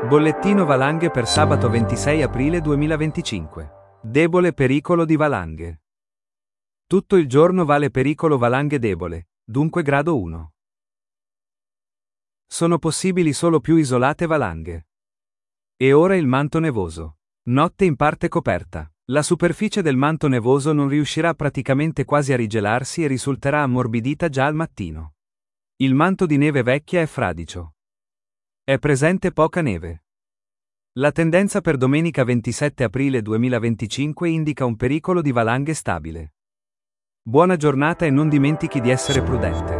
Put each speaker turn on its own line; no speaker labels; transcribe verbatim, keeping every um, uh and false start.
Bollettino valanghe per sabato ventisei aprile duemilaventicinque. Debole pericolo di valanghe. Tutto il giorno vale pericolo valanghe debole, dunque grado uno. Sono possibili solo più isolate valanghe. E ora il manto nevoso. Notte in parte coperta. La superficie del manto nevoso non riuscirà praticamente quasi a rigelarsi e risulterà ammorbidita già al mattino. Il manto di neve vecchia è fradicio. È presente poca neve. La tendenza per domenica ventisette aprile duemilaventicinque indica un pericolo di valanghe stabile. Buona giornata e non dimentichi di essere prudente.